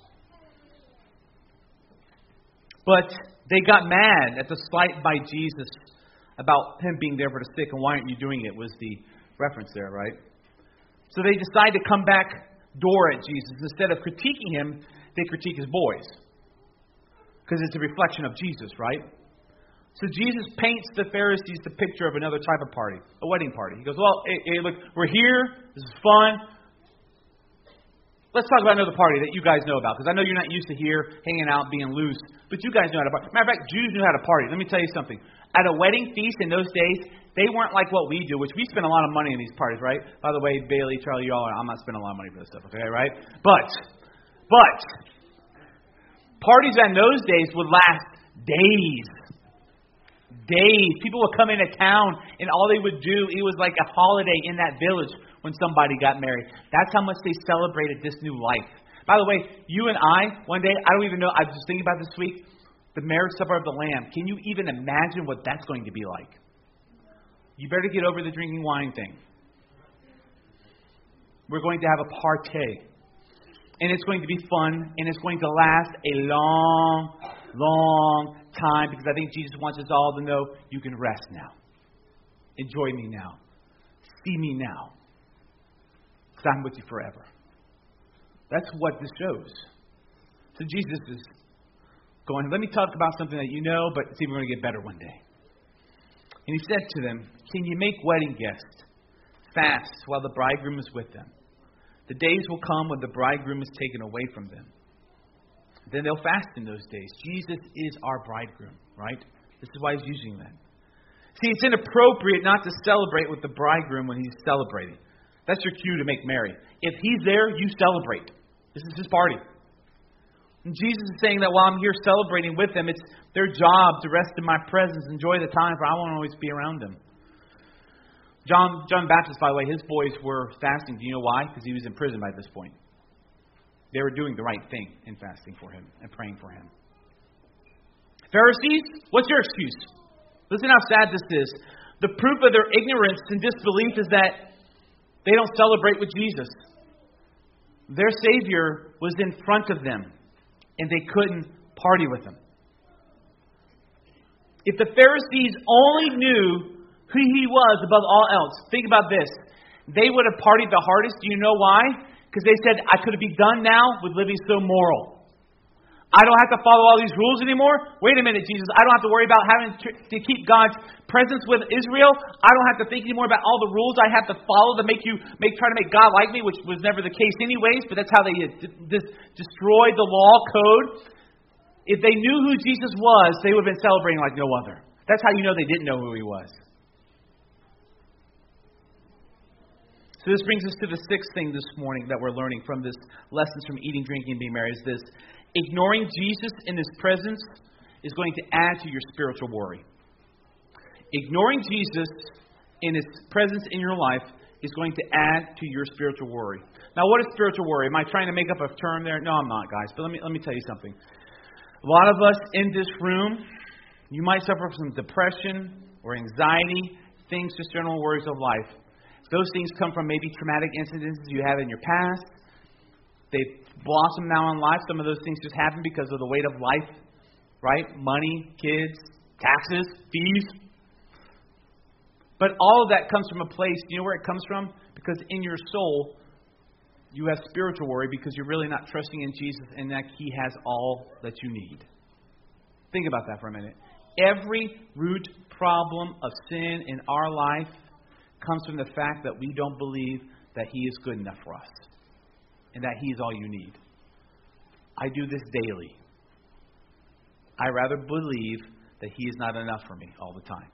But they got mad at the slight by Jesus about him being there for the sick, and why aren't you doing it was the reference there, right? So they decide to come back door at Jesus. Instead of critiquing him, they critique his boys. Because it's a reflection of Jesus, right? So Jesus paints the Pharisees the picture of another type of party, a wedding party. He goes, well, hey, hey, look, we're here. This is fun. Let's talk about another party that you guys know about. Because I know you're not used to here, hanging out, being loose. But you guys know how to party. Matter of fact, Jews knew how to party. Let me tell you something. At a wedding feast in those days, they weren't like what we do, which we spend a lot of money in these parties, right? By the way, Bailey, Charlie, y'all, I'm not spending a lot of money for this stuff, okay, right? But, but, parties in those days would last days. Days. People would come into town, and all they would do, it was like a holiday in that village when somebody got married. That's how much they celebrated this new life. By the way, you and I, one day, I don't even know, I was just thinking about this week, the marriage supper of the Lamb. Can you even imagine what that's going to be like? You better get over the drinking wine thing. We're going to have a party. And it's going to be fun, and it's going to last a long, long time, because I think Jesus wants us all to know you can rest now. Enjoy me now. See me now. Because I'm with you forever. That's what this shows. So Jesus is going, let me talk about something that you know, but see, we're going to get better one day. And he said to them, can you make wedding guests fast while the bridegroom is with them? The days will come when the bridegroom is taken away from them. Then they'll fast in those days. Jesus is our bridegroom, right? This is why he's using that. See, it's inappropriate not to celebrate with the bridegroom when he's celebrating. That's your cue to make merry. If he's there, you celebrate. This is his party. And Jesus is saying that while I'm here celebrating with them, it's their job to rest in my presence, enjoy the time, for I won't always be around them. John John Baptist, by the way, his boys were fasting. Do you know why? Because he was in prison by this point. They were doing the right thing in fasting for him and praying for him. Pharisees, what's your excuse? Listen how sad this is. The proof of their ignorance and disbelief is that they don't celebrate with Jesus. Their Savior was in front of them, and they couldn't party with him. If the Pharisees only knew who he was above all else, think about this. They would have partied the hardest. Do you know why? Because they said, I could be done now with living so moral. I don't have to follow all these rules anymore. Wait a minute, Jesus. I don't have to worry about having to keep God's presence with Israel. I don't have to think anymore about all the rules I have to follow to make you, make try to make God like me, which was never the case anyways, but that's how they d- destroyed the law code. If they knew who Jesus was, they would have been celebrating like no other. That's how you know they didn't know who he was. So this brings us to the sixth thing this morning that we're learning from this lessons from eating, drinking, and being merry is this. Ignoring Jesus in his presence is going to add to your spiritual worry. Ignoring Jesus in his presence in your life is going to add to your spiritual worry. Now, what is spiritual worry? Am I trying to make up a term there? No, I'm not, guys. But let me let me tell you something. A lot of us in this room, you might suffer from depression or anxiety, things, just general worries of life. Those things come from maybe traumatic incidents you have in your past. They've blossomed now in life. Some of those things just happen because of the weight of life, right? Money, kids, taxes, fees. But all of that comes from a place, do you know where it comes from? Because in your soul, you have spiritual worry because you're really not trusting in Jesus and that he has all that you need. Think about that for a minute. Every root problem of sin in our life comes from the fact that we don't believe that he is good enough for us and that he is all you need. I do this daily. I rather believe that he is not enough for me all the time.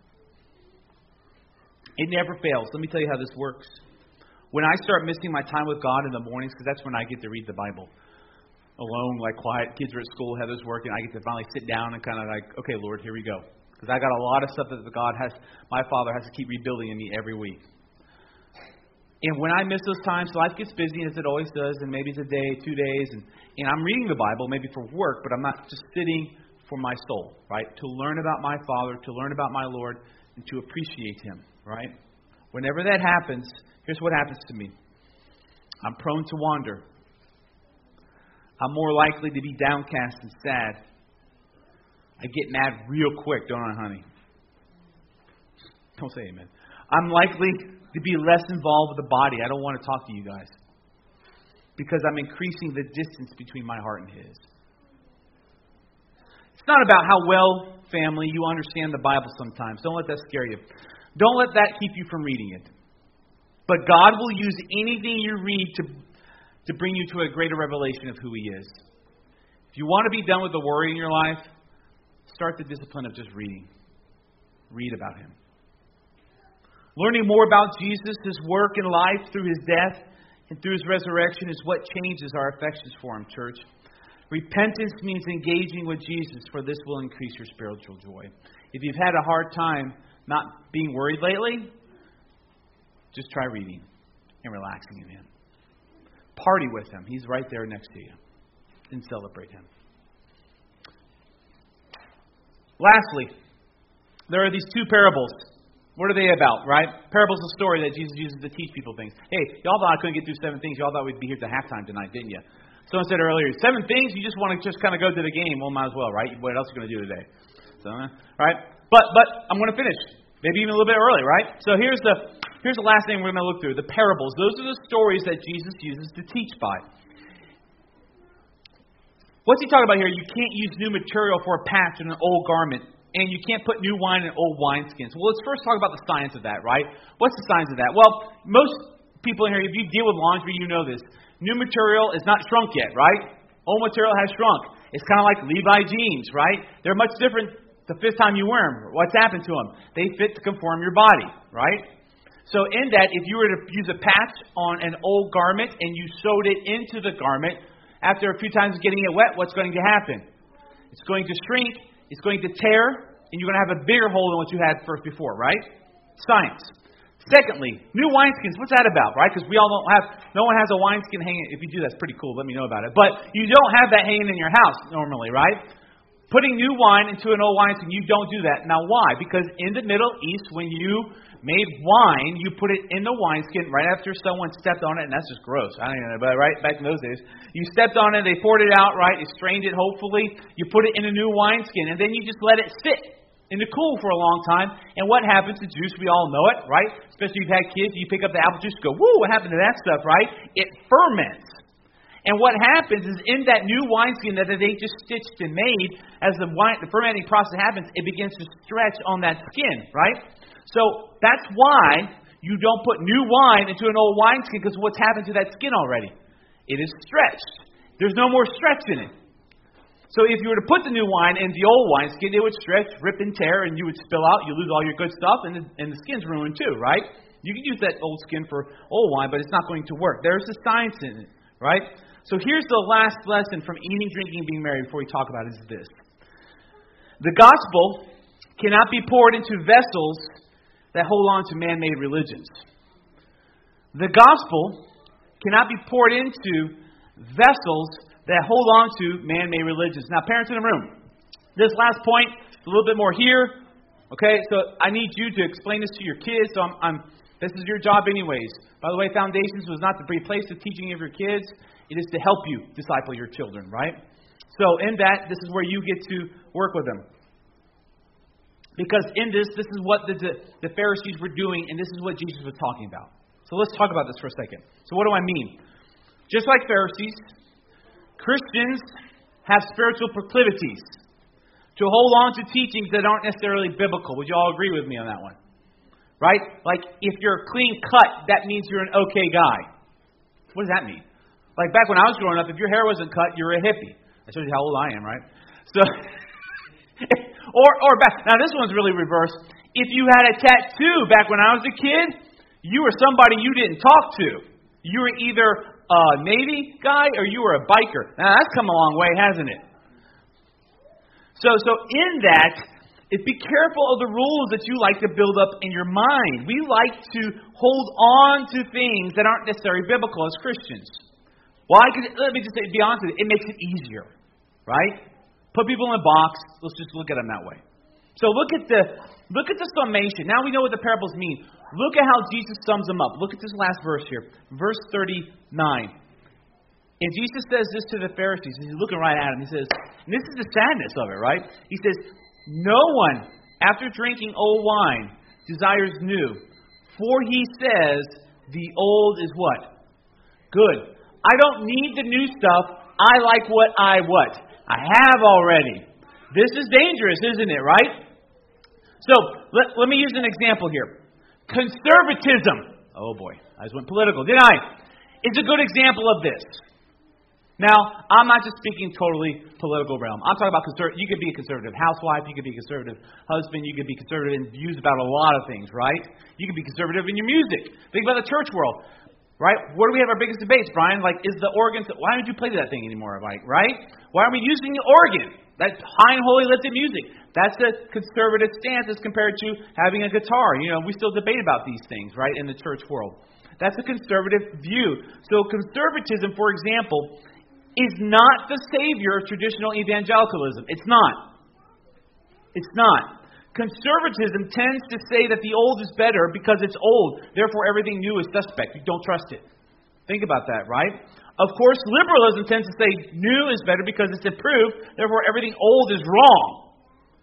It never fails. Let me tell you how this works. When I start missing my time with God in the mornings, because that's when I get to read the Bible alone, like quiet, kids are at school, Heather's working, I get to finally sit down and kind of like, okay, Lord, here we go. Because I got a lot of stuff that God has, my Father has to keep rebuilding in me every week. And when I miss those times, life gets busy as it always does, and maybe it's a day, two days, and, and I'm reading the Bible, maybe for work, but I'm not just sitting for my soul, right? To learn about my Father, to learn about my Lord, and to appreciate Him, right? Whenever that happens, here's what happens to me. I'm prone to wander. I'm more likely to be downcast and sad. I get mad real quick, don't I, honey? Don't say amen. I'm likely to be less involved with the body. I don't want to talk to you guys because I'm increasing the distance between my heart and His. It's not about how well, family, you understand the Bible sometimes. Don't let that scare you. Don't let that keep you from reading it. But God will use anything you read to, to bring you to a greater revelation of who He is. If you want to be done with the worry in your life, start the discipline of just reading. Read about Him. Learning more about Jesus, His work and life through His death and through His resurrection is what changes our affections for Him, church. Repentance means engaging with Jesus, for this will increase your spiritual joy. If you've had a hard time not being worried lately, just try reading and relaxing in Him. Party with Him. He's right there next to you. And celebrate Him. Lastly, there are these two parables. What are they about, right? Parables of story that Jesus uses to teach people things. Hey, y'all thought I couldn't get through seven things. Y'all thought we'd be here to halftime tonight, didn't you? Someone said earlier, seven things? You just want to just kind of go to the game. Well, might as well, right? What else are you going to do today? So, right? But but I'm going to finish. Maybe even a little bit early, right? So here's the here's the last thing we're going to look through. The parables. Those are the stories that Jesus uses to teach by. What's He talking about here? You can't use new material for a patch in an old garment. And you can't put new wine in old wineskins. Well, let's first talk about the science of that, right? What's the science of that? Well, most people in here, if you deal with laundry, you know this. New material is not shrunk yet, right? Old material has shrunk. It's kind of like Levi jeans, right? They're much different the fifth time you wear them. What's happened to them? They fit to conform your body, right? So in that, if you were to use a patch on an old garment and you sewed it into the garment, after a few times getting it wet, what's going to happen? It's going to shrink. It's going to tear, and you're going to have a bigger hole than what you had first before, right? Science. Secondly, new wineskins. What's that about, right? Because we all don't have, no one has a wineskin hanging. If you do, that's pretty cool. Let me know about it. But you don't have that hanging in your house normally, right? Putting new wine into an old wineskin, you don't do that. Now, why? Because in the Middle East, when you made wine, you put it in the wineskin right after someone stepped on it, and that's just gross. I don't even know, but right back in those days, you stepped on it, they poured it out, right? You strained it, hopefully. You put it in a new wineskin, and then you just let it sit in the cool for a long time. And what happens to juice? We all know it, right? Especially if you've had kids, you pick up the apple juice, go, woo, what happened to that stuff, right? It ferments. And what happens is in that new wineskin that they just stitched and made, as the wine, the fermenting process happens, it begins to stretch on that skin, right? So that's why you don't put new wine into an old wineskin, because what's happened to that skin already? It is stretched. There's no more stretch in it. So if you were to put the new wine in the old wineskin, it would stretch, rip and tear, and you would spill out. You lose all your good stuff, and the, and the skin's ruined too, right? You can use that old skin for old wine, but it's not going to work. There's a science in it, right? So here's the last lesson from eating, drinking, and being married before we talk about it, is this. The gospel cannot be poured into vessels that hold on to man-made religions. The gospel cannot be poured into vessels that hold on to man-made religions. Now, parents in the room, this last point is a little bit more here. Okay, so I need you to explain this to your kids. So I'm, I'm, this is your job anyways. By the way, Foundations was not to replace the teaching of your kids. It is to help you disciple your children, right? So in that, this is where you get to work with them. Because in this, this is what the, the, the Pharisees were doing, and this is what Jesus was talking about. So let's talk about this for a second. So what do I mean? Just like Pharisees, Christians have spiritual proclivities to hold on to teachings that aren't necessarily biblical. Would you all agree with me on that one? Right? Like, if you're clean cut, that means you're an okay guy. What does that mean? Like, back when I was growing up, if your hair wasn't cut, you're a hippie. That shows you how old I am, right? So... Or, or back, now this one's really reversed. If you had a tattoo back when I was a kid, you were somebody you didn't talk to. You were either a Navy guy or you were a biker. Now that's come a long way, hasn't it? So, so in that, is be careful of the rules that you like to build up in your mind. We like to hold on to things that aren't necessarily biblical as Christians. Why? Because, let me just say, be honest with you, it makes it easier, right? Put people in a box. Let's just look at them that way. So look at the look at the summation. Now we know what the parables mean. Look at how Jesus sums them up. Look at this last verse here, verse thirty-nine. And Jesus says this to the Pharisees. He's looking right at them. He says, and this is the sadness of it, right? He says, no one, after drinking old wine, desires new. For he says, the old is what? Good. I don't need the new stuff. I like what I what? I have already. This is dangerous, isn't it, right? So, let, let me use an example here. Conservatism. Oh boy, I just went political, didn't I? It's a good example of this. Now, I'm not just speaking totally political realm. I'm talking about conservative. You could be a conservative housewife. You could be a conservative husband. You could be conservative in views about a lot of things, right? You could be conservative in your music. Think about the church world, right? Where do we have our biggest debates, Brian? Like, is the organ... Why don't you play that thing anymore, like, right? Why aren't we using the organ? That's high and holy lifted music. That's a conservative stance as compared to having a guitar. You know, we still debate about these things, right, in the church world. That's a conservative view. So conservatism, for example, is not the savior of traditional evangelicalism. It's not. It's not. Conservatism tends to say that the old is better because it's old. Therefore, everything new is suspect. You don't trust it. Think about that, right? Of course, liberalism tends to say new is better because it's improved. Therefore, everything old is wrong.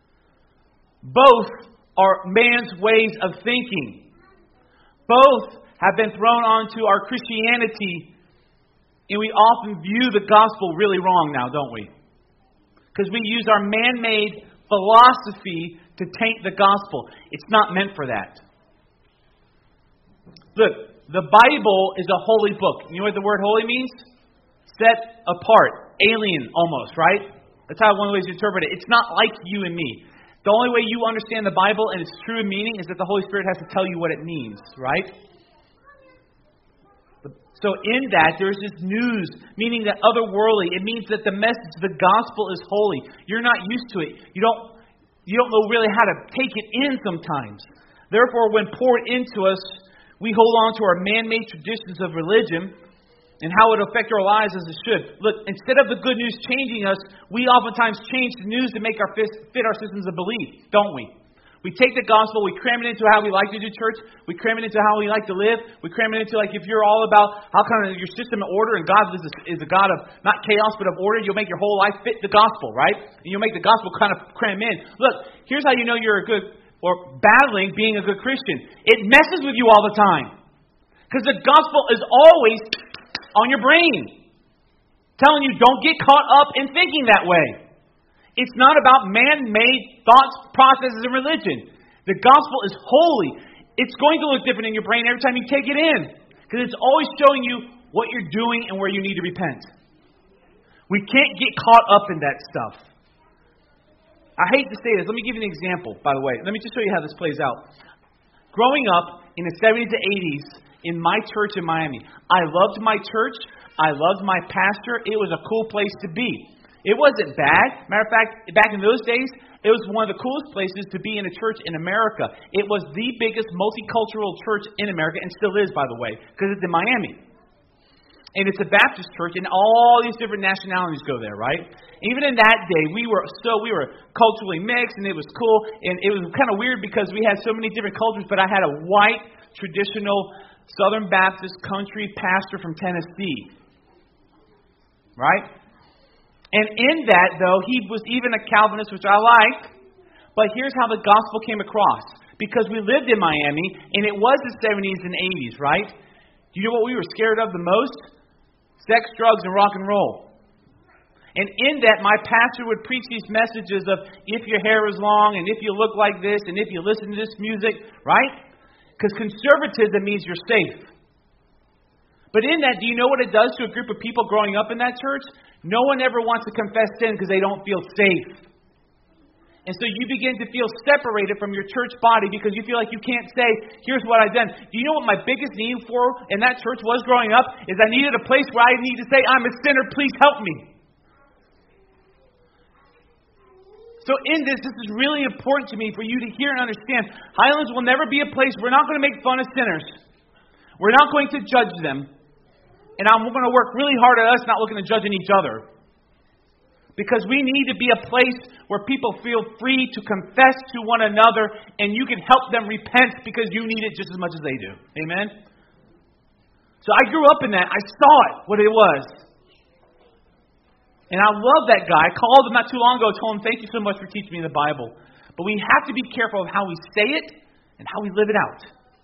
Both are man's ways of thinking. Both have been thrown onto our Christianity. And we often view the gospel really wrong now, don't we? Because we use our man-made philosophy to taint the gospel. It's not meant for that. Look, the Bible is a holy book. You know what the word holy means? Set apart. Alien, almost, right? That's how one way to interpret it. It's not like you and me. The only way you understand the Bible and its true meaning is that the Holy Spirit has to tell you what it means, right? So in that, there's this news, meaning that otherworldly. It means that the message, the gospel is holy. You're not used to it. You don't, you don't know really how to take it in sometimes. Therefore, when poured into us, we hold on to our man-made traditions of religion and how it affects our lives as it should. Look, instead of the good news changing us, we oftentimes change the news to make our fit our systems of belief, don't we? We take the gospel, we cram it into how we like to do church, we cram it into how we like to live, we cram it into, like, if you're all about how kind of your system of order, and God is a, is a God of not chaos but of order, you'll make your whole life fit the gospel, right? And you'll make the gospel kind of cram in. Look, here's how you know you're a good, or battling being a good Christian. It messes with you all the time. Because the gospel is always on your brain, telling you don't get caught up in thinking that way. It's not about man-made thoughts, processes, and religion. The gospel is holy. It's going to look different in your brain every time you take it in. Because it's always showing you what you're doing and where you need to repent. We can't get caught up in that stuff. I hate to say this. Let me give you an example, by the way. Let me just show you how this plays out. Growing up in the seventies to eighties in my church in Miami, I loved my church. I loved my pastor. It was a cool place to be. It wasn't bad. Matter of fact, back in those days, it was one of the coolest places to be in a church in America. It was the biggest multicultural church in America, and still is, by the way, because it's in Miami. And it's a Baptist church, and all these different nationalities go there, right? Even in that day, we were so we were culturally mixed, and it was cool. And it was kind of weird because we had so many different cultures, but I had a white, traditional, Southern Baptist country pastor from Tennessee. Right? And in that, though, he was even a Calvinist, which I like. But here's how the gospel came across. Because we lived in Miami, and it was the seventies and eighties, right? Do you know what we were scared of the most? Sex, drugs, and rock and roll. And in that, my pastor would preach these messages of if your hair is long, and if you look like this, and if you listen to this music, right? Because conservatism means you're safe. But in that, do you know what it does to a group of people growing up in that church? No one ever wants to confess sin because they don't feel safe. And so you begin to feel separated from your church body because you feel like you can't say, here's what I've done. Do you know what my biggest need for in that church was growing up? Is I needed a place where I need to say, I'm a sinner, please help me. So in this, this is really important to me for you to hear and understand. Highlands will never be a place, we're not going to make fun of sinners. We're not going to judge them. And I'm going to work really hard at us not looking at judging each other. Because we need to be a place where people feel free to confess to one another and you can help them repent because you need it just as much as they do. Amen? So I grew up in that. I saw it, what it was. And I love that guy. I called him not too long ago, told him, thank you so much for teaching me the Bible. But we have to be careful of how we say it and how we live it out.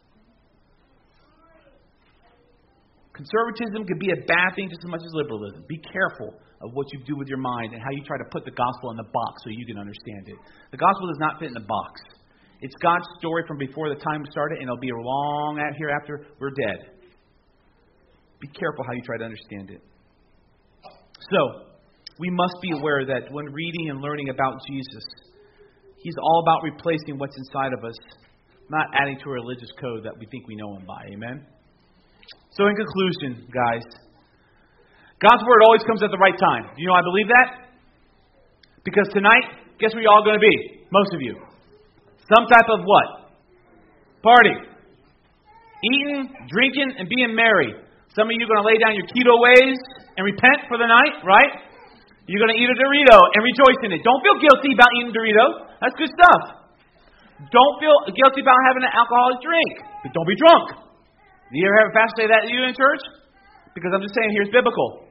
Conservatism could be a bad thing just as much as liberalism. Be careful of what you do with your mind and how you try to put the gospel in the box so you can understand it. The gospel does not fit in the box. It's God's story from before the time started, and it'll be long out here after we're dead. Be careful how you try to understand it. So, we must be aware that when reading and learning about Jesus, He's all about replacing what's inside of us, not adding to a religious code that we think we know Him by. Amen? So in conclusion, guys, God's Word always comes at the right time. Do you know I believe that? Because tonight, guess where you're all going to be? Most of you. Some type of what? Party. Eating, drinking, and being merry. Some of you are going to lay down your keto ways and repent for the night, right? You're going to eat a Dorito and rejoice in it. Don't feel guilty about eating Dorito. That's good stuff. Don't feel guilty about having an alcoholic drink. But don't be drunk. Do you ever have a pastor say that to you in church? Because I'm just saying, here's biblical.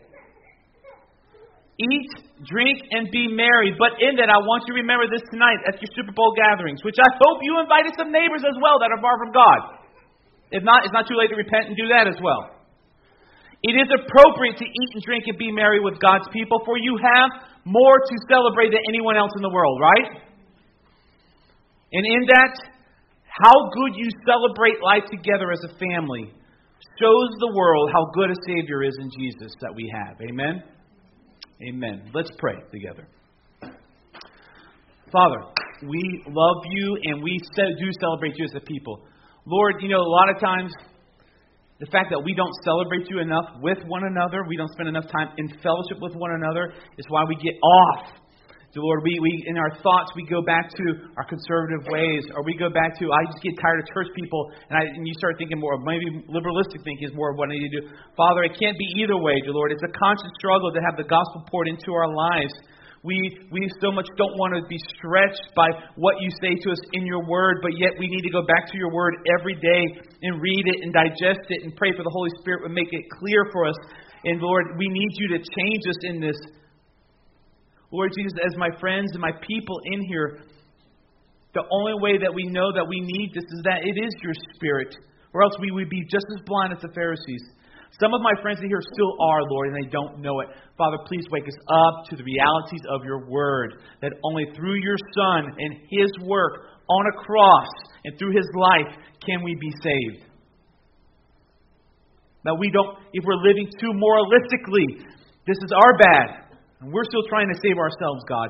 Eat, drink, and be merry. But in that, I want you to remember this tonight at your Super Bowl gatherings, which I hope you invited some neighbors as well that are far from God. If not, it's not too late to repent and do that as well. It is appropriate to eat and drink and be merry with God's people, for you have more to celebrate than anyone else in the world, right? And in that, how good you celebrate life together as a family shows the world how good a Savior is in Jesus that we have. Amen? Amen. Let's pray together. Father, we love you and we do celebrate you as a people. Lord, you know, a lot of times, the fact that we don't celebrate you enough with one another, we don't spend enough time in fellowship with one another, is why we get off. So Lord, we, we in our thoughts, we go back to our conservative ways, or we go back to, I just get tired of church people, and, I, and you start thinking more, maybe liberalistic thinking is more of what I need to do. Father, it can't be either way, dear Lord. It's a constant struggle to have the gospel poured into our lives. We we so much don't want to be stretched by what you say to us in your word, but yet we need to go back to your word every day and read it and digest it and pray for the Holy Spirit to make it clear for us. And Lord, we need you to change us in this. Lord Jesus, as my friends and my people in here, the only way that we know that we need this is that it is your Spirit, or else we would be just as blind as the Pharisees. Some of my friends in here still are, Lord, and they don't know it. Father, please wake us up to the realities of your word, that only through your Son and his work on a cross and through his life can we be saved. That we don't, if we're living too moralistically, this is our bad. And we're still trying to save ourselves, God.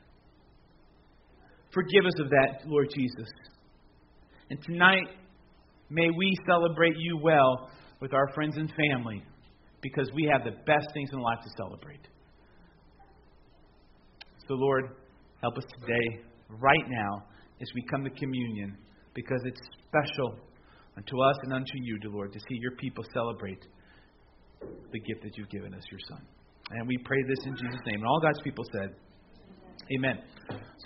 Forgive us of that, Lord Jesus. And tonight, may we celebrate you well with our friends and family, because we have the best things in life to celebrate. So, Lord, help us today, right now, as we come to communion, because it's special unto us and unto you, dear Lord, to see your people celebrate the gift that you've given us, your Son. And we pray this in Jesus' name. And all God's people said, amen.